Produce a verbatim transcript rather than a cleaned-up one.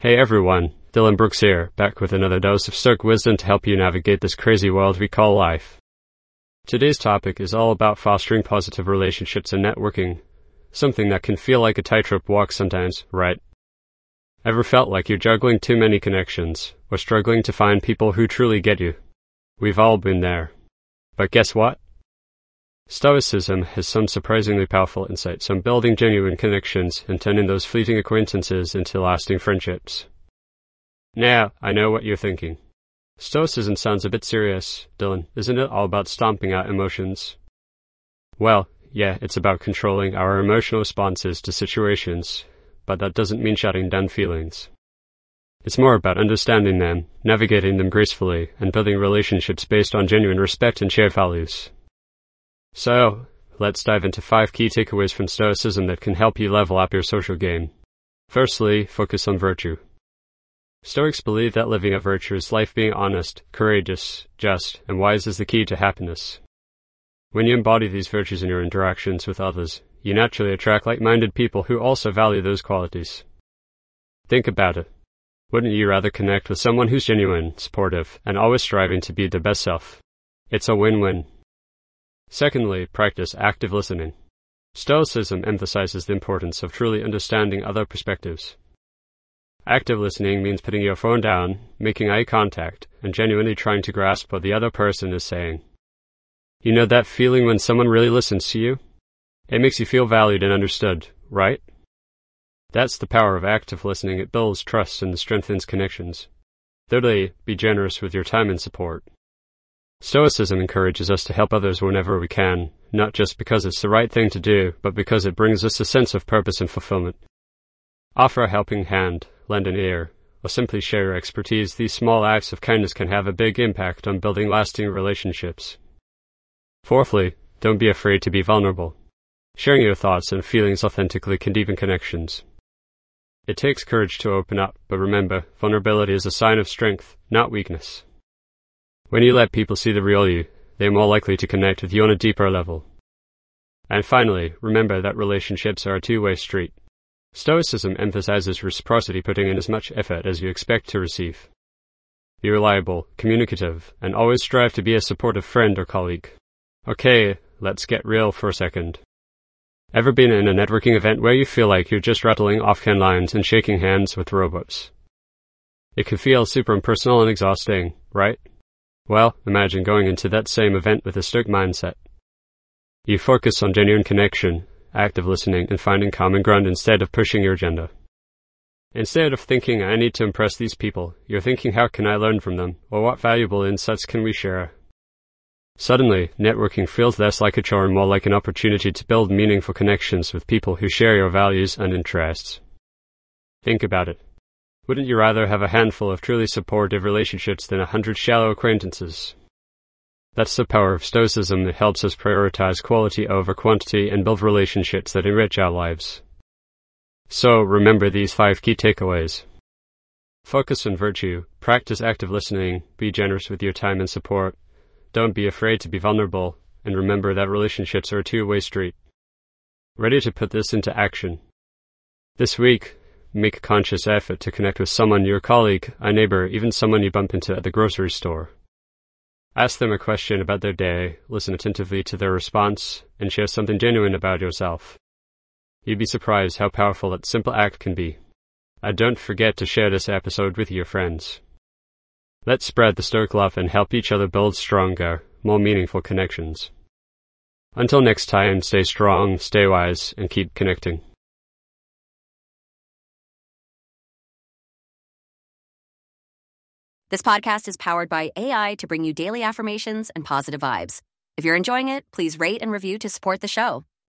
Hey everyone, Dylan Brooks here, back with another dose of Stoic wisdom to help you navigate this crazy world we call life. Today's topic is all about fostering positive relationships and networking, something that can feel like a tightrope walk sometimes, right? Ever felt like you're juggling too many connections, or struggling to find people who truly get you? We've all been there. But guess what? Stoicism has some surprisingly powerful insights on building genuine connections and turning those fleeting acquaintances into lasting friendships. Now, I know what you're thinking. Stoicism sounds a bit serious, Dylan. Isn't it all about stomping out emotions? Well, yeah, it's about controlling our emotional responses to situations, but that doesn't mean shutting down feelings. It's more about understanding them, navigating them gracefully, and building relationships based on genuine respect and shared values. So, let's dive into five key takeaways from Stoicism that can help you level up your social game. Firstly, focus on virtue. Stoics believe that living a virtuous life, being honest, courageous, just, and wise is the key to happiness. When you embody these virtues in your interactions with others, you naturally attract like-minded people who also value those qualities. Think about it. Wouldn't you rather connect with someone who's genuine, supportive, and always striving to be their best self? It's a win-win. Secondly, practice active listening. Stoicism emphasizes the importance of truly understanding other perspectives. Active listening means putting your phone down, making eye contact, and genuinely trying to grasp what the other person is saying. You know that feeling when someone really listens to you? It makes you feel valued and understood, right? That's the power of active listening. It builds trust and strengthens connections. Thirdly, be generous with your time and support. Stoicism encourages us to help others whenever we can, not just because it's the right thing to do, but because it brings us a sense of purpose and fulfillment. Offer a helping hand, lend an ear, or simply share your expertise. These small acts of kindness can have a big impact on building lasting relationships. Fourthly, don't be afraid to be vulnerable. Sharing your thoughts and feelings authentically can deepen connections. It takes courage to open up, but remember, vulnerability is a sign of strength, not weakness. When you let people see the real you, they are more likely to connect with you on a deeper level. And finally, remember that relationships are a two-way street. Stoicism emphasizes reciprocity, putting in as much effort as you expect to receive. Be reliable, communicative, and always strive to be a supportive friend or colleague. Okay, let's get real for a second. Ever been in a networking event where you feel like you're just rattling off-can lines and shaking hands with robots? It can feel super impersonal and exhausting, right? Well, imagine going into that same event with a Stoic mindset. You focus on genuine connection, active listening, and finding common ground instead of pushing your agenda. Instead of thinking, I need to impress these people, you're thinking, how can I learn from them, or what valuable insights can we share? Suddenly, networking feels less like a chore and more like an opportunity to build meaningful connections with people who share your values and interests. Think about it. Wouldn't you rather have a handful of truly supportive relationships than a hundred shallow acquaintances? That's the power of Stoicism that helps us prioritize quality over quantity and build relationships that enrich our lives. So, remember these five key takeaways. Focus on virtue, practice active listening, be generous with your time and support, don't be afraid to be vulnerable, and remember that relationships are a two-way street. Ready to put this into action? This week, make a conscious effort to connect with someone, your colleague, a neighbor, even someone you bump into at the grocery store. Ask them a question about their day, listen attentively to their response, and share something genuine about yourself. You'd be surprised how powerful that simple act can be. And don't forget to share this episode with your friends. Let's spread the Stoic love and help each other build stronger, more meaningful connections. Until next time, stay strong, stay wise, and keep connecting. This podcast is powered by A I to bring you daily affirmations and positive vibes. If you're enjoying it, please rate and review to support the show.